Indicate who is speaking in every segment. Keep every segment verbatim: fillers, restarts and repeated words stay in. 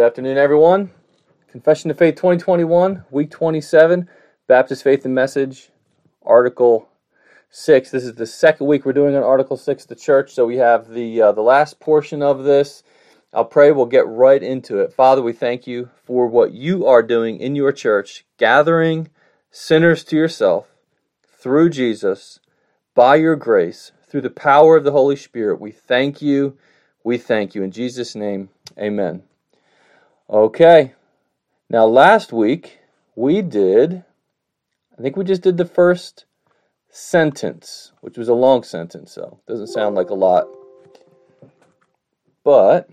Speaker 1: afternoon, everyone. Confession of Faith twenty twenty-one, week twenty-seven, Baptist Faith and Message, Article six. This is the second week we're doing on Article six, the church, so we have the uh, the last portion of this. I'll pray we'll get right into it. Father, we thank you for what you are doing in your church, gathering sinners to yourself through Jesus, by your grace, through the power of the Holy Spirit. We thank you. We thank you. In Jesus' name, amen. Okay. Now, last week, we did, I think we just did the first sentence, which was a long sentence, so it doesn't sound like a lot. But,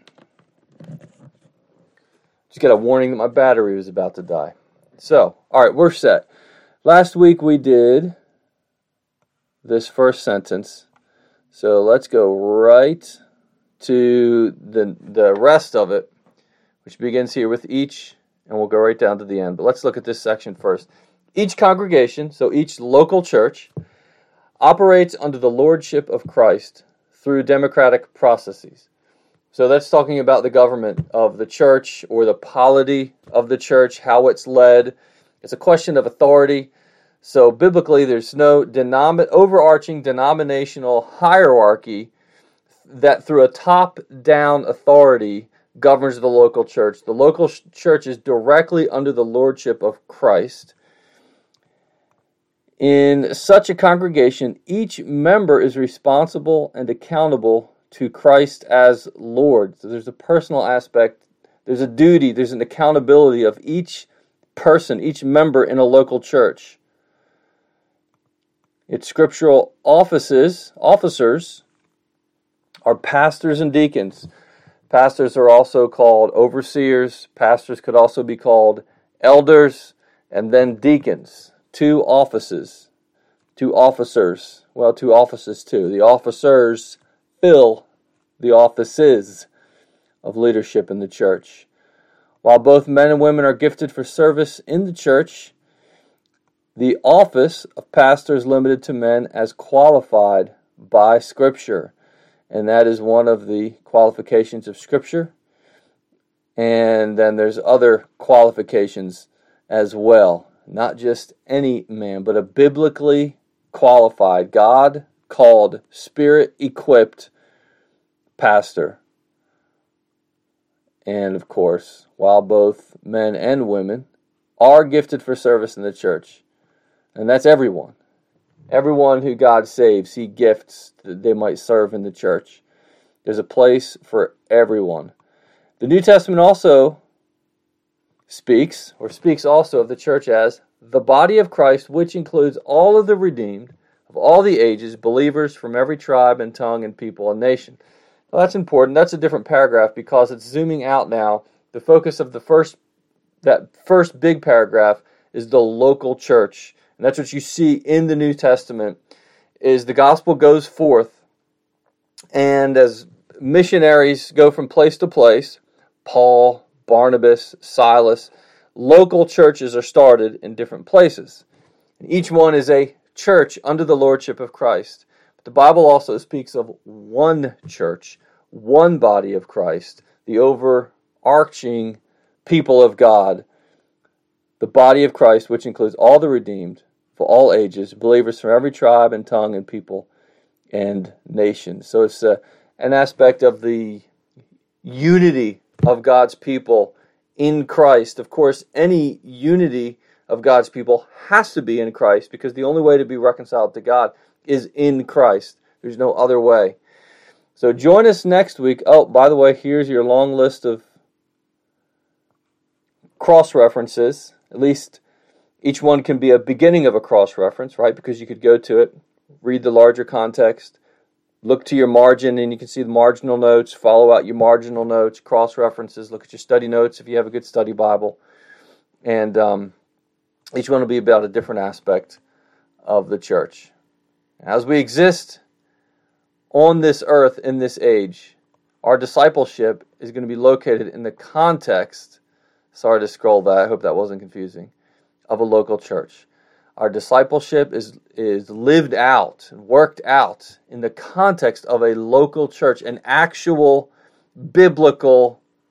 Speaker 1: just got a warning that my battery was about to die. So, all right, we're set. Last week, we did this first sentence, so let's go right to the the rest of it, which begins here with each, and we'll go right down to the end. But let's look at this section first. Each congregation, so each local church, operates under the lordship of Christ through democratic processes. So that's talking about the government of the church or the polity of the church, how it's led. It's a question of authority. So biblically, there's no denom- overarching denominational hierarchy that through a top-down authority governs the local church. The local sh- church is directly under the lordship of Christ. In such a congregation, each member is responsible and accountable to Christ as Lord. So there's a personal aspect, there's a duty, there's an accountability of each person, each member in a local church. Its scriptural offices, officers, are pastors and deacons. Pastors are also called overseers. Pastors could also be called elders, and then deacons. Two offices. Two officers. Well, two offices too. The officers fill the offices of leadership in the church. While both men and women are gifted for service in the church, the office of pastor is limited to men as qualified by Scripture. And that is one of the qualifications of Scripture. And then there's other qualifications as well. Not just any man, but a biblically qualified, God-called, Spirit-equipped pastor. And of course, while both men and women are gifted for service in the church, and that's everyone. Everyone who God saves, He gifts that they might serve in the church. There's a place for everyone. The New Testament also speaks, or speaks also of the church as the body of Christ, which includes all of the redeemed of all the ages, believers from every tribe and tongue and people and nation. Well, that's important. That's a different paragraph because it's zooming out now. The focus of the first, that first big paragraph is the local church. And that's what you see in the New Testament, is the gospel goes forth, and as missionaries go from place to place, Paul, Barnabas, Silas, local churches are started in different places. And each one is a church under the lordship of Christ. But the Bible also speaks of one church, one body of Christ, the overarching people of God, the body of Christ, which includes all the redeemed, for all ages, believers from every tribe and tongue and people and nation. So it's uh, an aspect of the unity of God's people in Christ. Of course, any unity of God's people has to be in Christ, because the only way to be reconciled to God is in Christ. There's no other way. So join us next week. Oh, by the way, here's your long list of cross-references. At least each one can be a beginning of a cross-reference, right? Because you could go to it, read the larger context, look to your margin, and you can see the marginal notes, follow out your marginal notes, cross-references, look at your study notes if you have a good study Bible. And um, each one will be about a different aspect of the church. As we exist on this earth in this age, our discipleship is going to be located in the context, sorry to scroll that, I hope that wasn't confusing, of a local church. Our discipleship is is lived out and worked out in the context of a local church, an actual biblical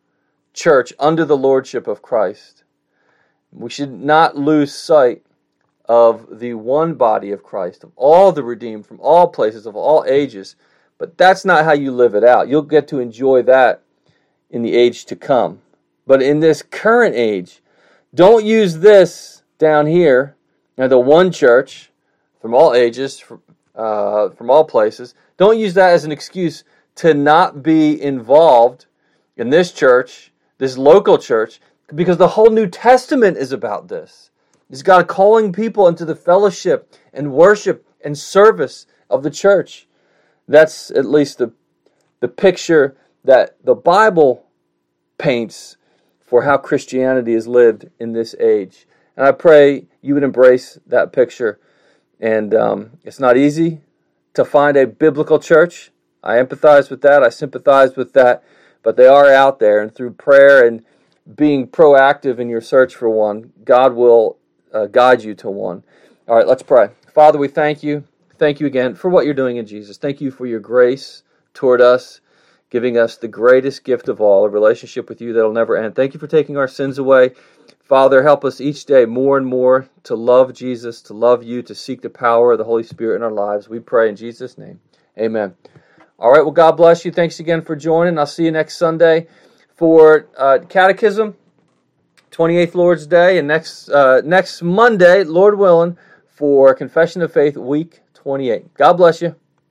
Speaker 1: church under the lordship of Christ. We should not lose sight of the one body of Christ, of all the redeemed from all places, of all ages. But that's not how you live it out. You'll get to enjoy that in the age to come. But in this current age, don't use this down here, you know, the one church from all ages, uh, from all places. Don't use that as an excuse to not be involved in this church, this local church, because the whole New Testament is about this. It's God calling people into the fellowship and worship and service of the church. That's at least the, the picture that the Bible paints for how Christianity is lived in this age. And I pray you would embrace that picture. And um, it's not easy to find a biblical church. I empathize with that. I sympathize with that. But they are out there. And through prayer and being proactive in your search for one, God will uh, guide you to one. All right, let's pray. Father, we thank you. Thank you again for what you're doing in Jesus. Thank you for your grace toward us, giving us the greatest gift of all, a relationship with you that will never end. Thank you for taking our sins away. Father, help us each day more and more to love Jesus, to love you, to seek the power of the Holy Spirit in our lives. We pray in Jesus' name. Amen. All right, well, God bless you. Thanks again for joining. I'll see you next Sunday for uh, Catechism, twenty-eighth Lord's Day, and next uh, next Monday, Lord willing, for Confession of Faith, week twenty-eight. God bless you.